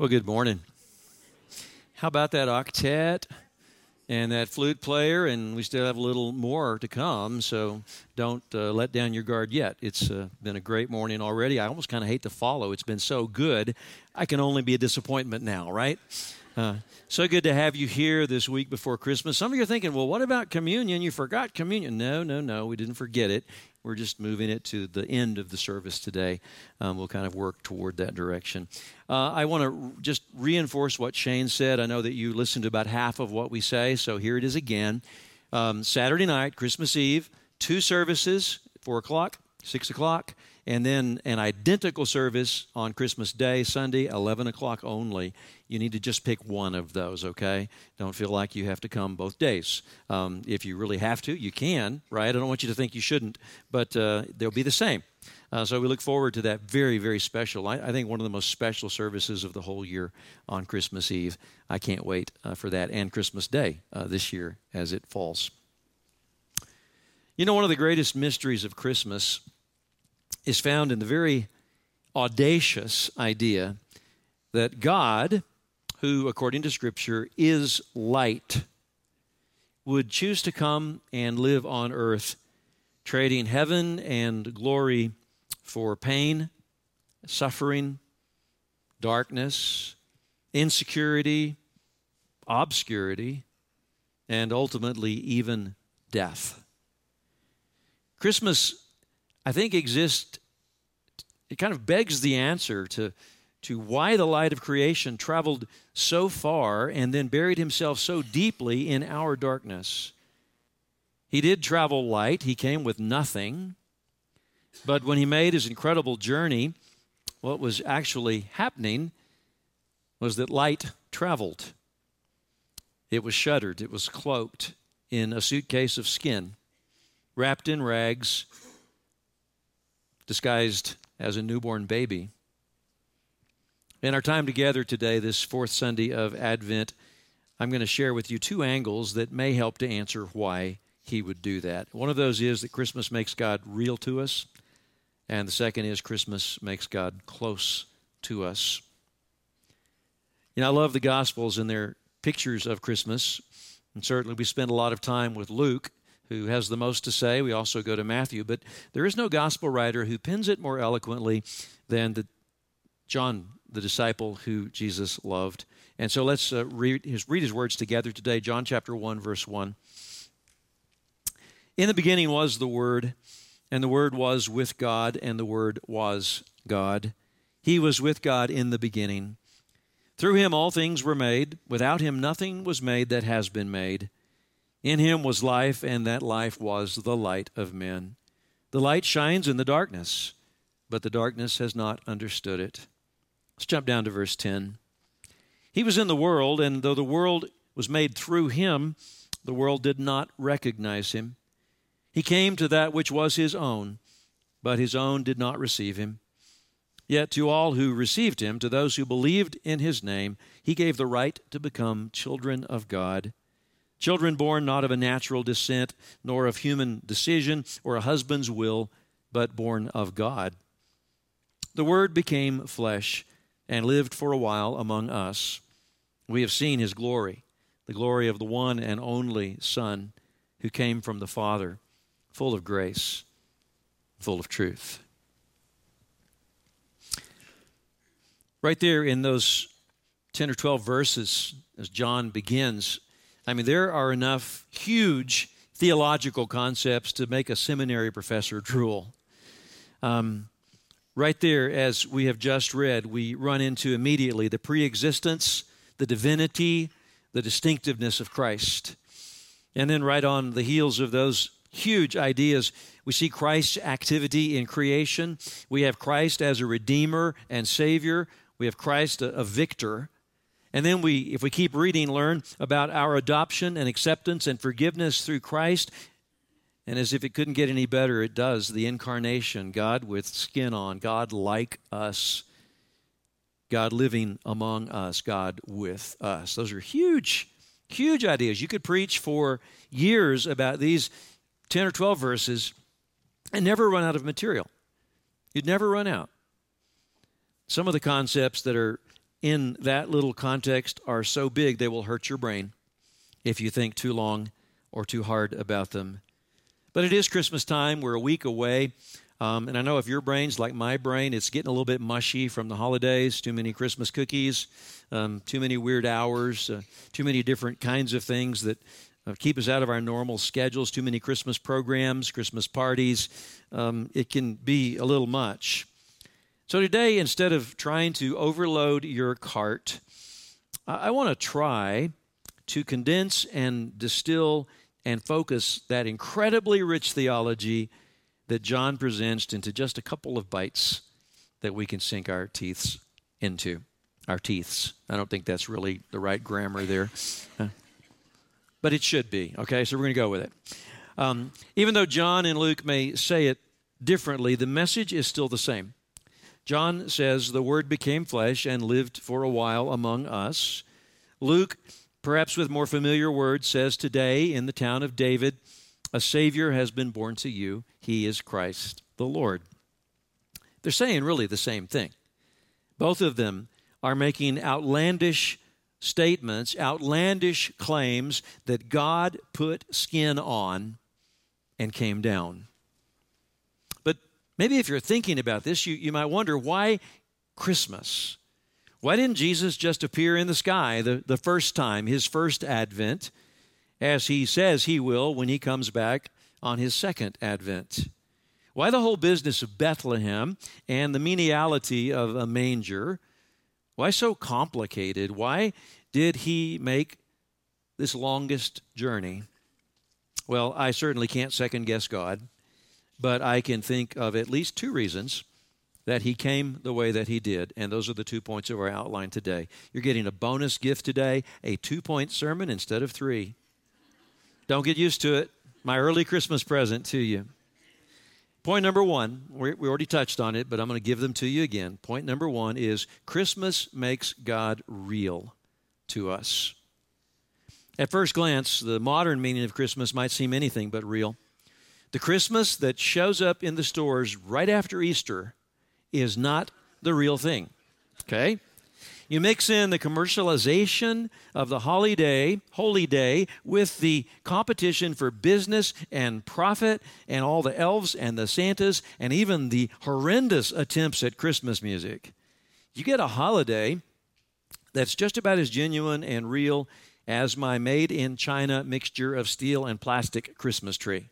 Well, good morning. How about that octet and that flute player? And we still have a little more to come, so don't let down your guard yet. It's been a great morning already. I almost kind of hate to follow. It's been so good. I can only be a disappointment now, right? So good to have you here this week before Christmas. Some of you are thinking, well, what about communion? You forgot communion. No, we didn't forget it. We're just moving it to the end of the service today. We'll kind of work toward that direction. I want to just reinforce what Shane said. I know that you listened to about half of what we say, so here it is again. Saturday night, Christmas Eve, 2 services, 4 o'clock, 6 o'clock, and then an identical service on Christmas Day, Sunday, 11 o'clock only. You need to just pick one of those, okay? Don't feel like you have to come both days. If you really have to, you can, right? I don't want you to think you shouldn't, but they'll be the same. So we look forward to that very, very special, I think one of the most special services of the whole year on Christmas Eve. I can't wait for that, and Christmas Day this year as it falls. You know, one of the greatest mysteries of Christmas is found in the very audacious idea that God, who, according to Scripture, is light, would choose to come and live on earth, trading heaven and glory for pain, suffering, darkness, insecurity, obscurity, and ultimately even death. Christmas, I think, exists, it kind of begs the answer to why the light of creation traveled so far and then buried himself so deeply in our darkness. He did travel light. He came with nothing. But when he made his incredible journey, what was actually happening was that light traveled. It was shuttered. It was cloaked in a suitcase of skin, wrapped in rags, disguised as a newborn baby. In our time together today, this fourth Sunday of Advent, I'm going to share with you 2 angles that may help to answer why he would do that. One of those is that Christmas makes God real to us, and the second is Christmas makes God close to us. You know, I love the Gospels and their pictures of Christmas, and certainly we spend a lot of time with Luke, who has the most to say. We also go to Matthew, but there is no gospel writer who pens it more eloquently than John, the disciple who Jesus loved. And so let's read his words together today. John chapter 1, verse 1. In the beginning was the Word, and the Word was with God, and the Word was God. He was with God in the beginning. Through him all things were made. Without him nothing was made that has been made. In him was life, and that life was the light of men. The light shines in the darkness, but the darkness has not understood it. Let's jump down to verse 10. He was in the world, and though the world was made through him, the world did not recognize him. He came to that which was his own, but his own did not receive him. Yet to all who received him, to those who believed in his name, he gave the right to become children of God. Children born not of a natural descent, nor of human decision or a husband's will, but born of God. The Word became flesh and lived for a while among us. We have seen his glory, the glory of the one and only Son who came from the Father, full of grace, full of truth. Right there in those 10 or 12 verses, as John begins, I mean, there are enough huge theological concepts to make a seminary professor drool. Right there, as we have just read, we run into immediately the preexistence, the divinity, the distinctiveness of Christ. And then right on the heels of those huge ideas, we see Christ's activity in creation. We have Christ as a redeemer and savior. We have Christ a victor. And then if we keep reading, learn about our adoption and acceptance and forgiveness through Christ. And as if it couldn't get any better, it does. The incarnation, God with skin on, God like us, God living among us, God with us. Those are huge, huge ideas. You could preach for years about these 10 or 12 verses and never run out of material. You'd never run out. Some of the concepts that are in that little context are so big they will hurt your brain if you think too long or too hard about them. But it is Christmas time. We're a week away. And I know if your brain's like my brain, it's getting a little bit mushy from the holidays, too many Christmas cookies, too many weird hours, too many different kinds of things that keep us out of our normal schedules, too many Christmas programs, Christmas parties. It can be a little much. So today, instead of trying to overload your cart, I want to try to condense and distill and focus that incredibly rich theology that John presents into just a couple of bites that we can sink our teeths into. Our teeths. I don't think that's really the right grammar there. But it should be, okay? So we're going to go with it. Even though John and Luke may say it differently, the message is still the same. John says, the Word became flesh and lived for a while among us. Luke, perhaps with more familiar words, says, today in the town of David, a Savior has been born to you. He is Christ the Lord. They're saying really the same thing. Both of them are making outlandish statements, outlandish claims that God put skin on and came down. But maybe if you're thinking about this, you might wonder, why Christmas? Why didn't Jesus just appear in the sky the first time, his first advent, as he says he will when he comes back on his second advent? Why the whole business of Bethlehem and the meniality of a manger? Why so complicated? Why did he make this longest journey? Well, I certainly can't second guess God, but I can think of at least two reasons that he came the way that he did, and those are the 2 points of our outline today. You're getting a bonus gift today, a 2-point sermon instead of 3. Don't get used to it. My early Christmas present to you. Point number one, we already touched on it, but I'm going to give them to you again. Point number one is Christmas makes God real to us. At first glance, the modern meaning of Christmas might seem anything but real. The Christmas that shows up in the stores right after Easter is not the real thing, okay? You mix in the commercialization of the holy day with the competition for business and profit and all the elves and the Santas and even the horrendous attempts at Christmas music. You get a holiday that's just about as genuine and real as my made-in-China mixture of steel and plastic Christmas tree.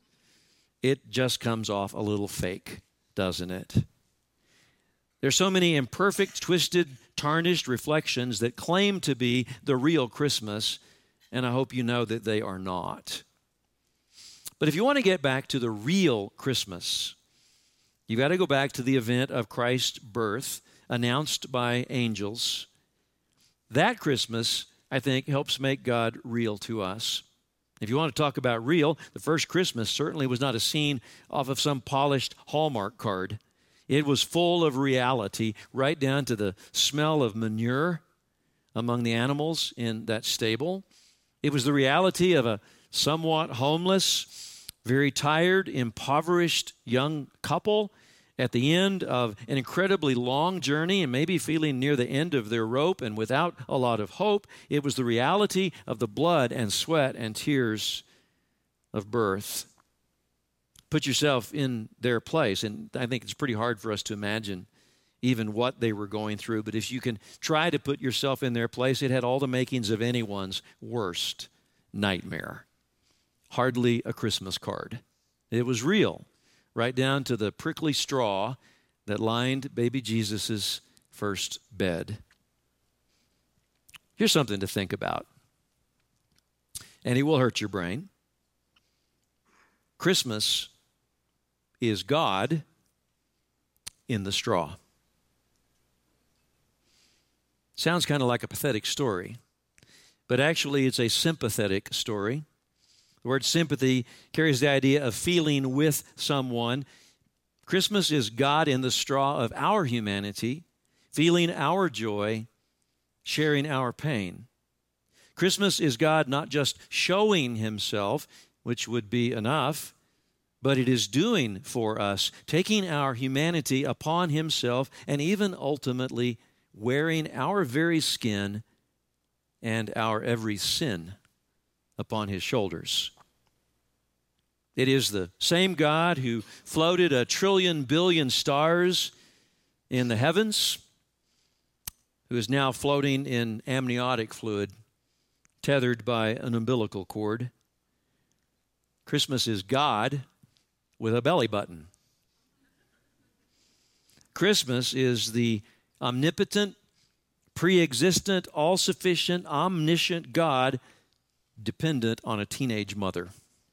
It just comes off a little fake, doesn't it? There's so many imperfect, twisted, tarnished reflections that claim to be the real Christmas, and I hope you know that they are not. But if you want to get back to the real Christmas, you've got to go back to the event of Christ's birth announced by angels. That Christmas, I think, helps make God real to us. If you want to talk about real, the first Christmas certainly was not a scene off of some polished Hallmark card. It was full of reality, right down to the smell of manure among the animals in that stable. It was the reality of a somewhat homeless, very tired, impoverished young couple at the end of an incredibly long journey and maybe feeling near the end of their rope and without a lot of hope. It was the reality of the blood and sweat and tears of birth. Put yourself in their place, and I think it's pretty hard for us to imagine even what they were going through, but if you can try to put yourself in their place, it had all the makings of anyone's worst nightmare. Hardly a Christmas card. It was real, right down to the prickly straw that lined baby Jesus' first bed. Here's something to think about, and it will hurt your brain. Christmas is God in the straw. Sounds kind of like a pathetic story, but actually it's a sympathetic story. The word sympathy carries the idea of feeling with someone. Christmas is God in the straw of our humanity, feeling our joy, sharing our pain. Christmas is God not just showing himself, which would be enough, but it is doing for us, taking our humanity upon himself and even ultimately wearing our very skin and our every sin upon his shoulders. It is the same God who floated 1 trillion billion stars in the heavens, who is now floating in amniotic fluid, tethered by an umbilical cord. Christmas is God with a belly button. Christmas is the omnipotent, pre-existent, all-sufficient, omniscient God dependent on a teenage mother.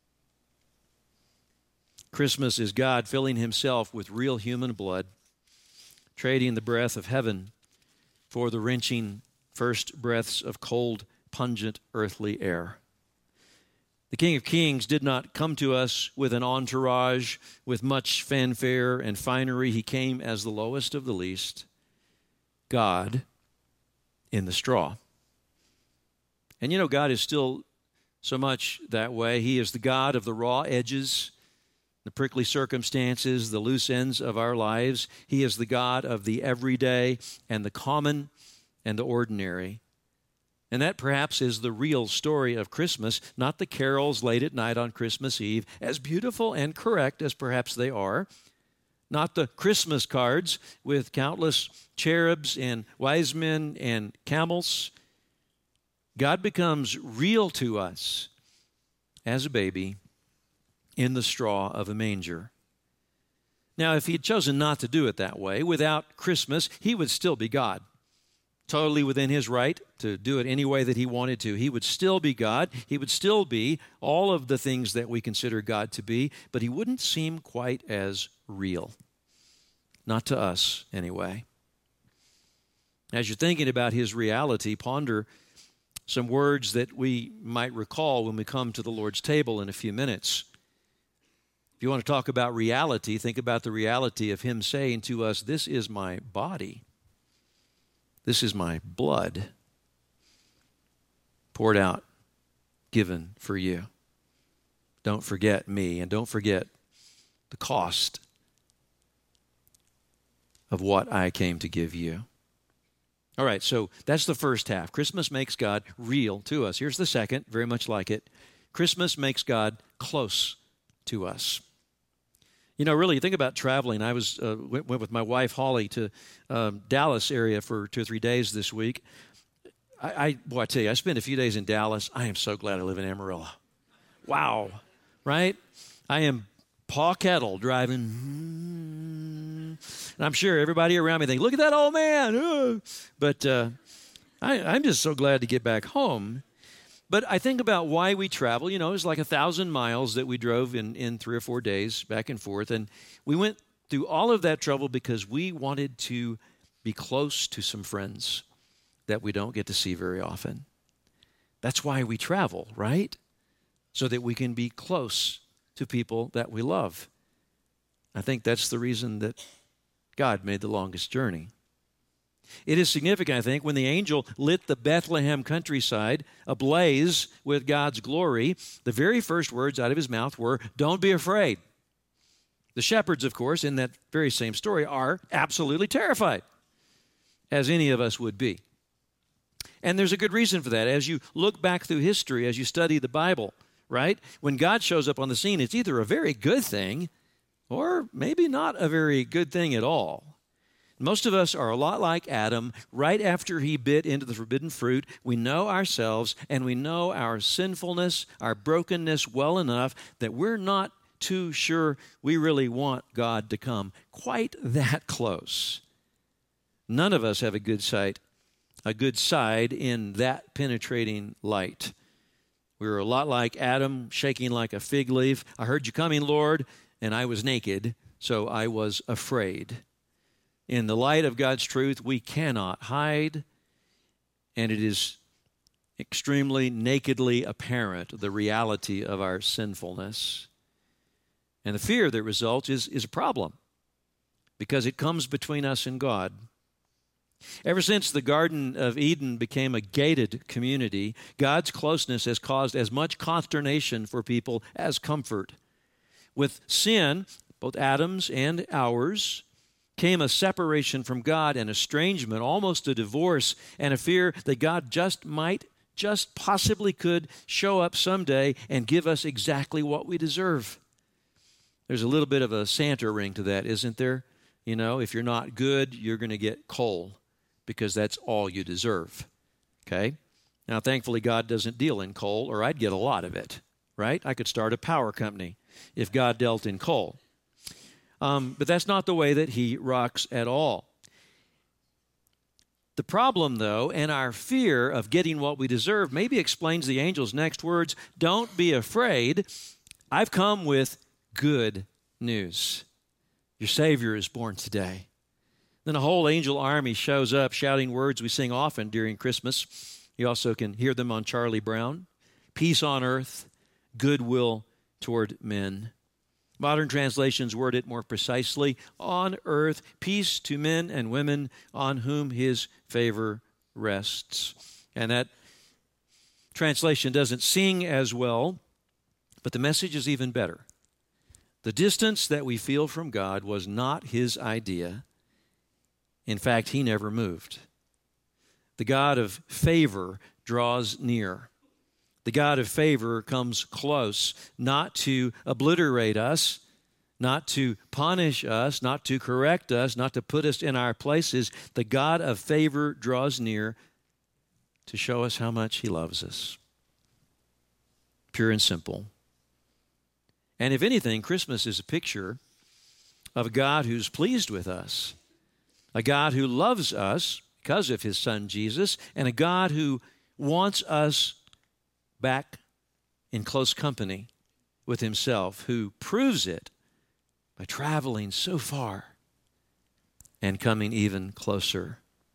Christmas is God filling himself with real human blood, trading the breath of heaven for the wrenching first breaths of cold, pungent, earthly air. The King of Kings did not come to us with an entourage, with much fanfare and finery. He came as the lowest of the least, God in the straw. And you know, God is still so much that way. He is the God of the raw edges, the prickly circumstances, the loose ends of our lives. He is the God of the everyday and the common and the ordinary. And that perhaps is the real story of Christmas, not the carols late at night on Christmas Eve, as beautiful and correct as perhaps they are, not the Christmas cards with countless cherubs and wise men and camels. God becomes real to us as a baby in the straw of a manger. Now, if he had chosen not to do it that way, without Christmas, he would still be God. Totally within his right to do it any way that he wanted to. He would still be God. He would still be all of the things that we consider God to be, but he wouldn't seem quite as real. Not to us, anyway. As you're thinking about his reality, ponder some words that we might recall when we come to the Lord's table in a few minutes. If you want to talk about reality, think about the reality of him saying to us, "This is my body. This is my blood, poured out, given for you. Don't forget me, and don't forget the cost of what I came to give you." All right, so that's the first half. Christmas makes God real to us. Here's the second, very much like it. Christmas makes God close to us. You know, really, you think about traveling. I went with my wife, Holly, to Dallas area for 2 or 3 days this week. I tell you, I spent a few days in Dallas. I am so glad I live in Amarillo. Wow, right? I am paw kettle driving. And I'm sure everybody around me thinks, "Look at that old man." But I'm just so glad to get back home. But I think about why we travel. You know, it's like 1,000 miles that we drove in 3 or 4 days back and forth. And we went through all of that trouble because we wanted to be close to some friends that we don't get to see very often. That's why we travel, right? So that we can be close to people that we love. I think that's the reason that God made the longest journey. It is significant, I think, when the angel lit the Bethlehem countryside ablaze with God's glory, the very first words out of his mouth were, "Don't be afraid." The shepherds, of course, in that very same story, are absolutely terrified, as any of us would be. And there's a good reason for that. As you look back through history, as you study the Bible, right? When God shows up on the scene, it's either a very good thing or maybe not a very good thing at all. Most of us are a lot like Adam. Right after he bit into the forbidden fruit, we know ourselves and we know our sinfulness, our brokenness well enough that we're not too sure we really want God to come quite that close. None of us have a good side in that penetrating light. We were a lot like Adam, shaking like a fig leaf. "I heard you coming, Lord, and I was naked, so I was afraid." In the light of God's truth, we cannot hide, and it is extremely nakedly apparent, the reality of our sinfulness. And the fear that results is a problem because it comes between us and God. Ever since the Garden of Eden became a gated community, God's closeness has caused as much consternation for people as comfort. With sin, both Adam's and ours, came a separation from God, an estrangement, almost a divorce, and a fear that God just possibly could show up someday and give us exactly what we deserve. There's a little bit of a Santa ring to that, isn't there? You know, if you're not good, you're going to get coal because that's all you deserve. Okay? Now, thankfully, God doesn't deal in coal, or I'd get a lot of it, right? I could start a power company if God dealt in coal. But that's not the way that he rocks at all. The problem, though, and our fear of getting what we deserve maybe explains the angel's next words, "Don't be afraid. I've come with good news. Your Savior is born today." Then a whole angel army shows up shouting words we sing often during Christmas. You also can hear them on Charlie Brown. Peace on earth, goodwill toward men. Modern translations word it more precisely. On earth, peace to men and women on whom his favor rests. And that translation doesn't sing as well, but the message is even better. The distance that we feel from God was not his idea. In fact, he never moved. The God of favor draws near. The God of favor comes close, not to obliterate us, not to punish us, not to correct us, not to put us in our places. The God of favor draws near to show us how much he loves us. Pure and simple. And if anything, Christmas is a picture of a God who's pleased with us, a God who loves us because of his son Jesus, and a God who wants us back in close company with himself, who proves it by traveling so far and coming even closer.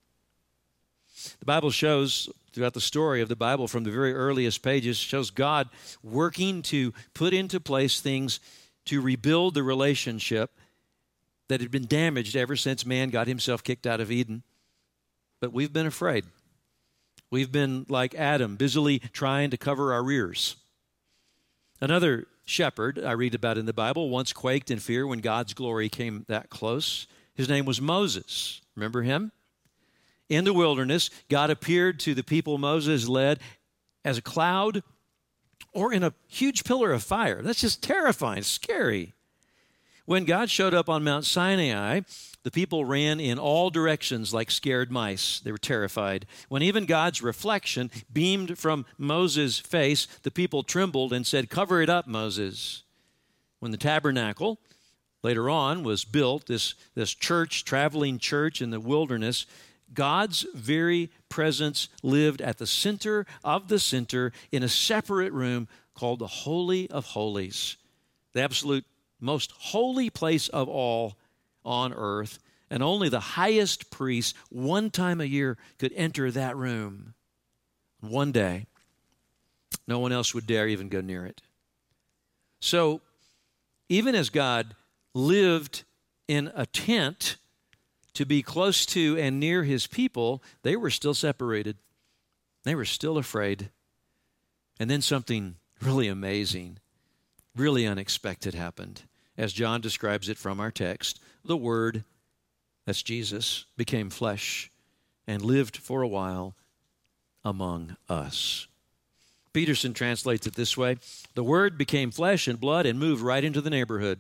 The Bible shows, throughout the story of the Bible from the very earliest pages, shows God working to put into place things to rebuild the relationship that had been damaged ever since man got himself kicked out of Eden. But we've been afraid. We've been like Adam, busily trying to cover our rears. Another shepherd I read about in the Bible once quaked in fear when God's glory came that close. His name was Moses. Remember him? In the wilderness, God appeared to the people Moses led as a cloud or in a huge pillar of fire. That's just terrifying, scary. When God showed up on Mount Sinai, the people ran in all directions like scared mice. They were terrified. When even God's reflection beamed from Moses' face, the people trembled and said, "Cover it up, Moses." When the tabernacle later on was built, this church, traveling church in the wilderness, God's very presence lived at the center of the center in a separate room called the Holy of Holies, the absolute most holy place of all on earth, and only the highest priest one time a year could enter that room. One day, no one else would dare even go near it. So, even as God lived in a tent to be close to and near his people, they were still separated. They were still afraid. And then something really amazing, really unexpected happened. As John describes it from our text, the Word, that's Jesus, became flesh and lived for a while among us. Peterson translates it this way: the Word became flesh and blood and moved right into the neighborhood.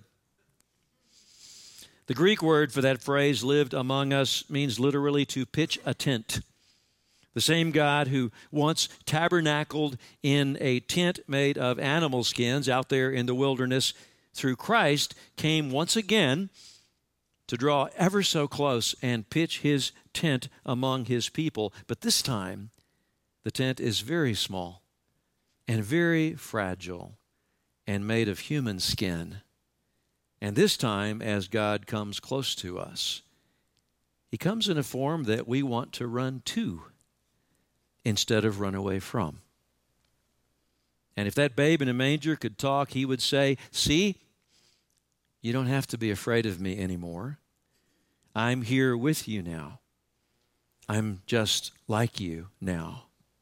The Greek word for that phrase, lived among us, means literally to pitch a tent. The same God who once tabernacled in a tent made of animal skins out there in the wilderness through Christ came once again to draw ever so close and pitch his tent among his people. But this time, the tent is very small and very fragile and made of human skin. And this time, as God comes close to us, he comes in a form that we want to run to instead of run away from. And if that babe in a manger could talk, he would say, "See, you don't have to be afraid of me anymore. I'm here with you now. I'm just like you now."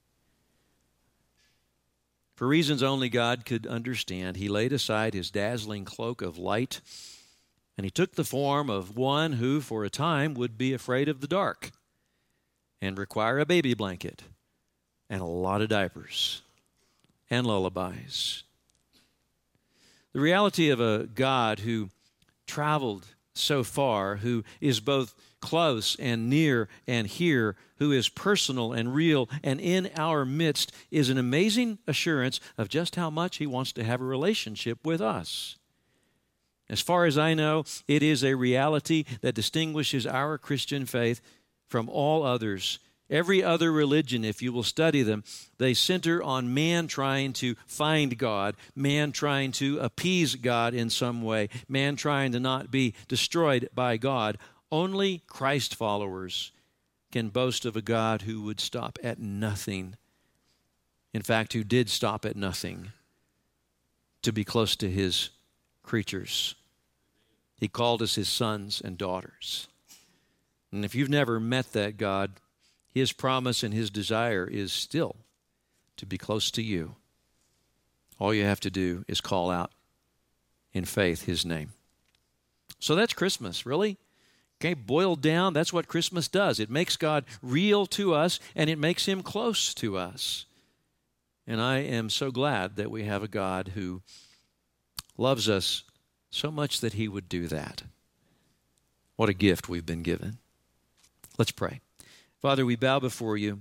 For reasons only God could understand, he laid aside his dazzling cloak of light And he took the form of one who, for a time, would be afraid of the dark and require a baby blanket and a lot of diapers and lullabies. The reality of a God who traveled so far, who is both close and near and here, who is personal and real and in our midst, is an amazing assurance of just how much he wants to have a relationship with us. As far as I know, it is a reality that distinguishes our Christian faith from all others. Every other religion, if you will study them, they center on man trying to find God, man trying to appease God in some way, man trying to not be destroyed by God. Only Christ followers can boast of a God who would stop at nothing. In fact, who did stop at nothing to be close to his creatures. He called us his sons and daughters. And if you've never met that God, his promise and his desire is still to be close to you. All you have to do is call out in faith his name. So that's Christmas, really. Okay, boiled down, that's what Christmas does. It makes God real to us, and it makes him close to us. And I am so glad that we have a God who loves us so much that he would do that. What a gift we've been given. Let's pray. Father, we bow before you.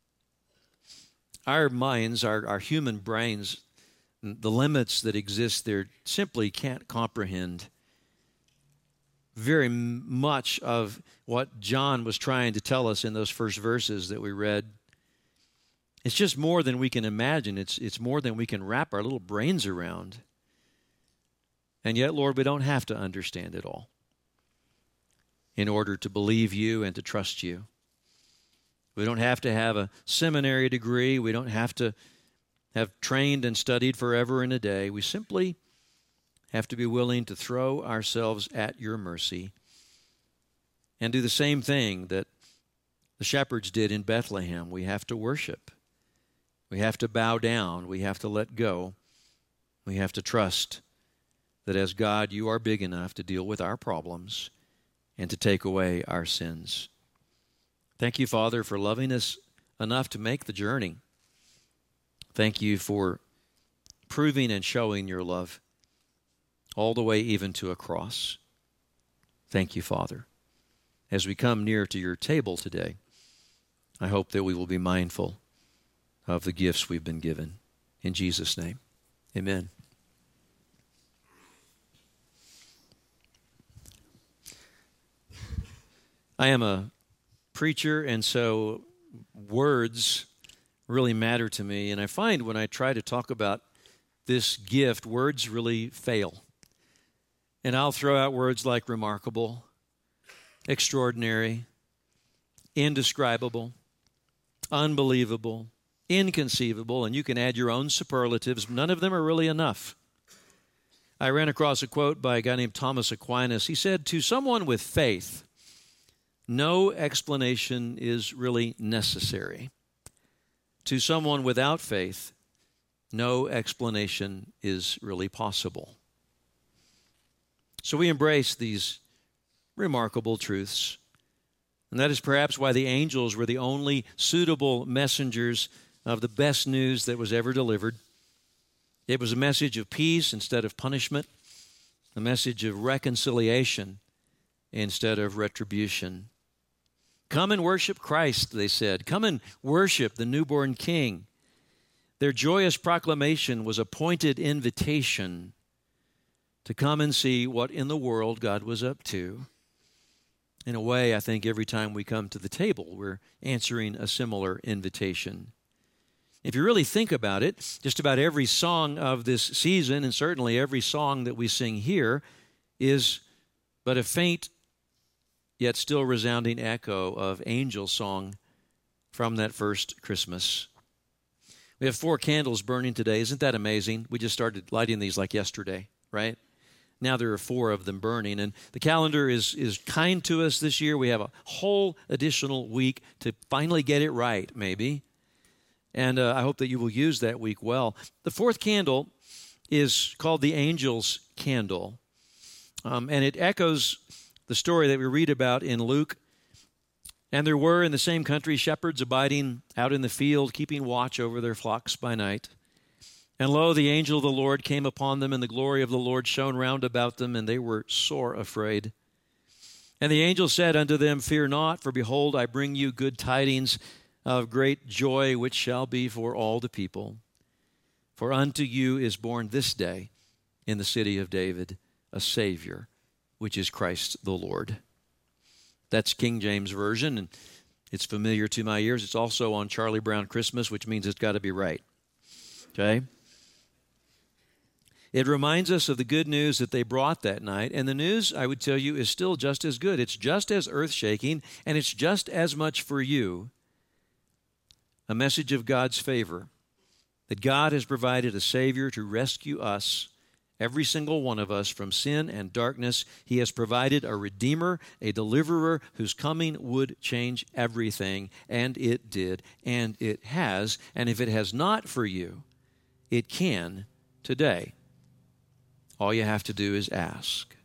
Our minds, our human brains, the limits that exist there simply can't comprehend very much of what John was trying to tell us in those first verses that we read. It's just more than we can imagine. It's more than we can wrap our little brains around. And yet, Lord, we don't have to understand it all in order to believe you and to trust you. We don't have to have a seminary degree. We don't have to have trained and studied forever and a day. We simply have to be willing to throw ourselves at your mercy and do the same thing that the shepherds did in Bethlehem. We have to worship. We have to bow down. We have to let go. We have to trust that as God, you are big enough to deal with our problems and to take away our sins. Thank you, Father, for loving us enough to make the journey. Thank you for proving and showing your love all the way even to a cross. Thank you, Father. As we come near to your table today, I hope that we will be mindful of the gifts we've been given. In Jesus' name, amen. I am a preacher, and so words really matter to me. And I find when I try to talk about this gift, words really fail. And I'll throw out words like remarkable, extraordinary, indescribable, unbelievable, inconceivable, and you can add your own superlatives. None of them are really enough. I ran across a quote by a guy named Thomas Aquinas. He said, "To someone with faith, no explanation is really necessary. To someone without faith, no explanation is really possible." So we embrace these remarkable truths. And that is perhaps why the angels were the only suitable messengers of the best news that was ever delivered. It was a message of peace instead of punishment, a message of reconciliation instead of retribution. Come and worship Christ, they said. Come and worship the newborn King. Their joyous proclamation was a pointed invitation to come and see what in the world God was up to. In a way, I think every time we come to the table, we're answering a similar invitation. If you really think about it, just about every song of this season, and certainly every song that we sing here, is but a faint yet still resounding echo of angel song from that first Christmas. We have 4 candles burning today. Isn't that amazing? We just started lighting these like yesterday, right? Now there are 4 of them burning, and the calendar is kind to us this year. We have a whole additional week to finally get it right, maybe. And I hope that you will use that week well. The 4th candle is called the angel's candle. And it echoes the story that we read about in Luke. And there were in the same country shepherds abiding out in the field, keeping watch over their flocks by night. And lo, the angel of the Lord came upon them, and the glory of the Lord shone round about them, and they were sore afraid. And the angel said unto them, Fear not, for behold, I bring you good tidings of great joy, which shall be for all the people. For unto you is born this day in the city of David a Savior, which is Christ the Lord. That's King James Version, and it's familiar to my ears. It's also on Charlie Brown Christmas, which means it's got to be right. Okay? It reminds us of the good news that they brought that night, and the news, I would tell you, is still just as good. It's just as earth-shaking, and it's just as much for you a message of God's favor, that God has provided a Savior to rescue us, every single one of us, from sin and darkness. He has provided a Redeemer, a Deliverer, whose coming would change everything, and it did, and it has. And if it has not for you, it can today. All you have to do is ask.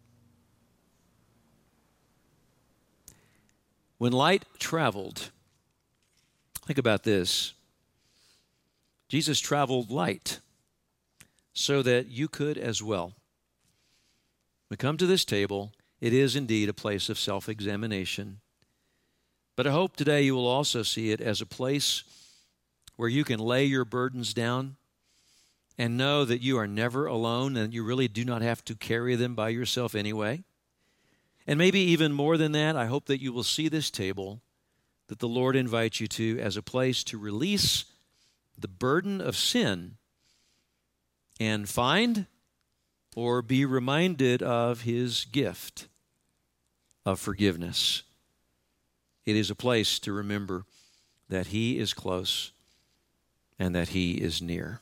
When light traveled, think about this. Jesus traveled light so that you could as well. We come to this table, it is indeed a place of self-examination. But I hope today you will also see it as a place where you can lay your burdens down and know that you are never alone and you really do not have to carry them by yourself anyway. And maybe even more than that, I hope that you will see this table that the Lord invites you to as a place to release the burden of sin and find or be reminded of His gift of forgiveness. It is a place to remember that He is close and that He is near.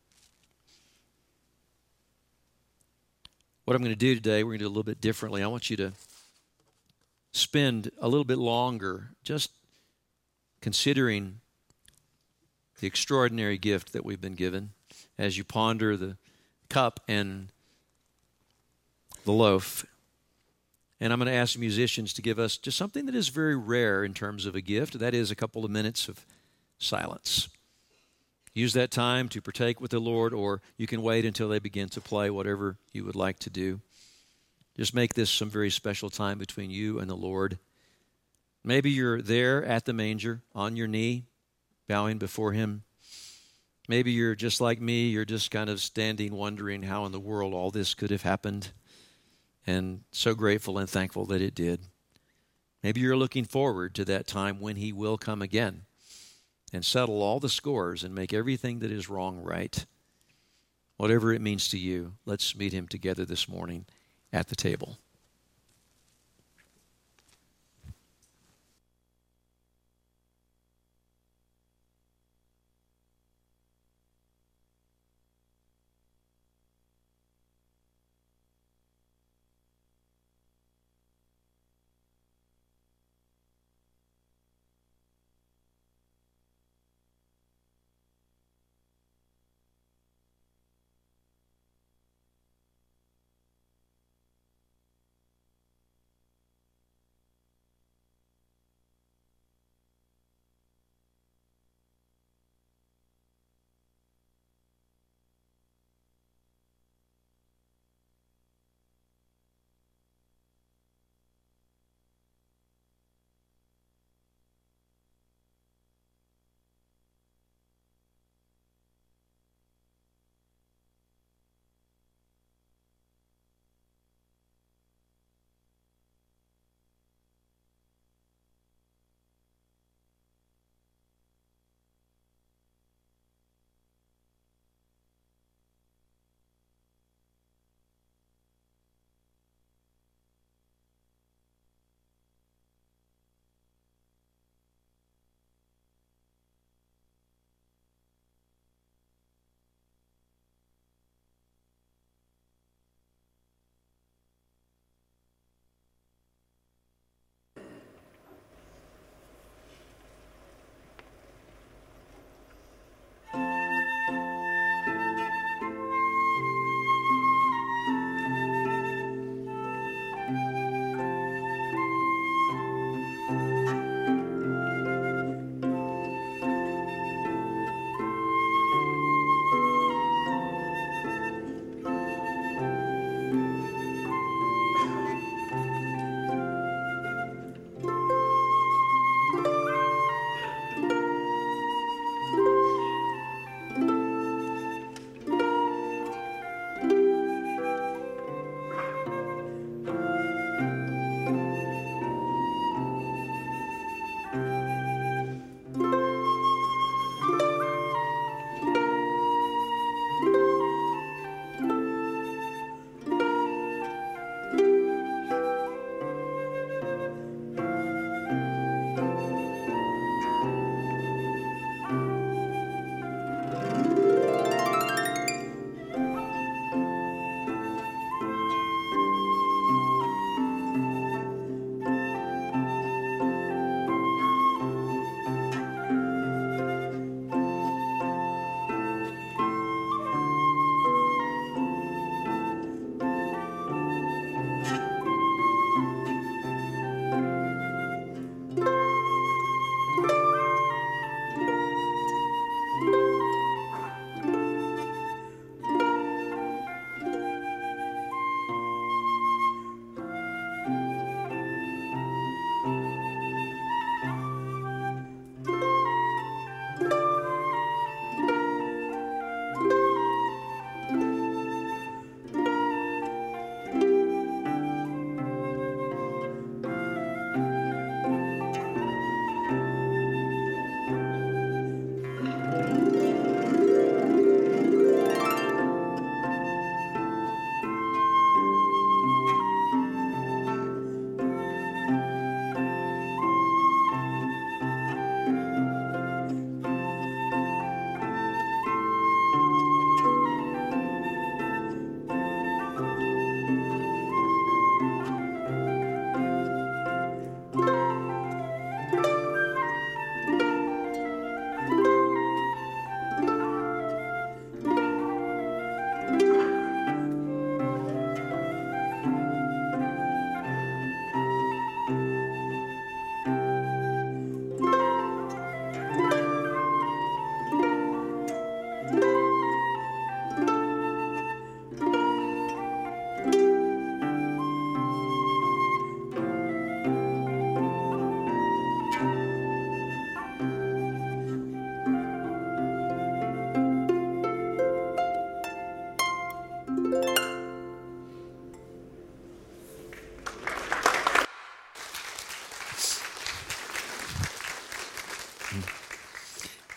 What I'm going to do today, we're going to do a little bit differently. I want you to spend a little bit longer just considering the extraordinary gift that we've been given as you ponder the cup and the loaf. And I'm going to ask the musicians to give us just something that is very rare in terms of a gift. That is a couple of minutes of silence. Use that time to partake with the Lord, or you can wait until they begin to play, whatever you would like to do. Just make this some very special time between you and the Lord. Maybe you're there at the manger, on your knee, bowing before Him. Maybe you're just like me, you're just kind of standing wondering how in the world all this could have happened, and so grateful and thankful that it did. Maybe you're looking forward to that time when He will come again and settle all the scores and make everything that is wrong right. Whatever it means to you, let's meet Him together this morning at the table.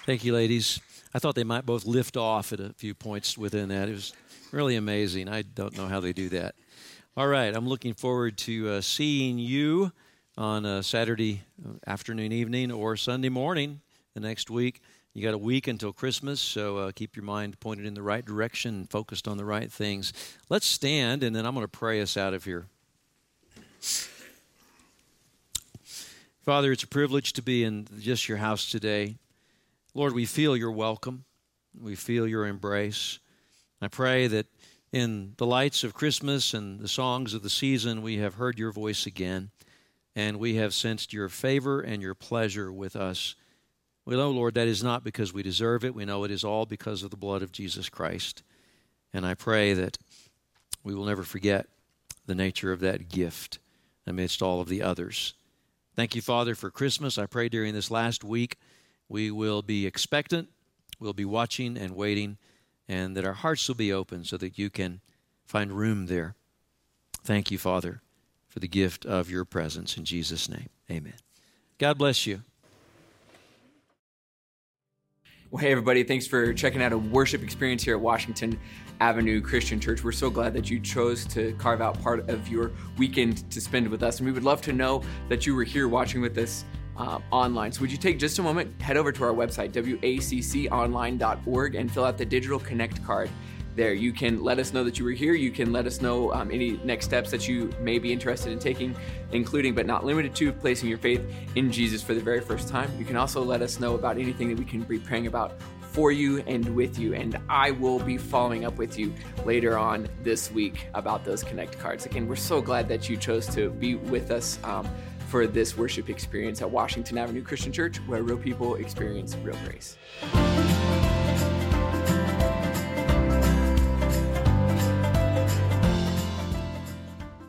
Thank you, ladies. I thought they might both lift off at a few points within that. It was really amazing. I don't know how they do that. All right, I'm looking forward to seeing you on Saturday afternoon, evening, or Sunday morning the next week. You got a week until Christmas, so keep your mind pointed in the right direction and focused on the right things. Let's stand, and then I'm going to pray us out of here. Father, it's a privilege to be in just your house today. Lord, we feel your welcome. We feel your embrace. I pray that in the lights of Christmas and the songs of the season, we have heard your voice again, and we have sensed your favor and your pleasure with us. We know, Lord, that is not because we deserve it. We know it is all because of the blood of Jesus Christ. And I pray that we will never forget the nature of that gift amidst all of the others. Thank you, Father, for Christmas. I pray during this last week we will be expectant, we'll be watching and waiting, and that our hearts will be open so that you can find room there. Thank you, Father, for the gift of your presence. In Jesus' name, amen. God bless you. Well, hey, everybody. Thanks for checking out a worship experience here at Washington Avenue Christian Church. We're so glad that you chose to carve out part of your weekend to spend with us. And we would love to know that you were here watching with us online. So would you take just a moment, head over to our website, wacconline.org, and fill out the digital Connect card there. You can let us know that you were here. You can let us know any next steps that you may be interested in taking, including but not limited to placing your faith in Jesus for the very first time. You can also let us know about anything that we can be praying about for you and with you. And I will be following up with you later on this week about those Connect cards. Again, we're so glad that you chose to be with us for this worship experience at Washington Avenue Christian Church, where real people experience real grace.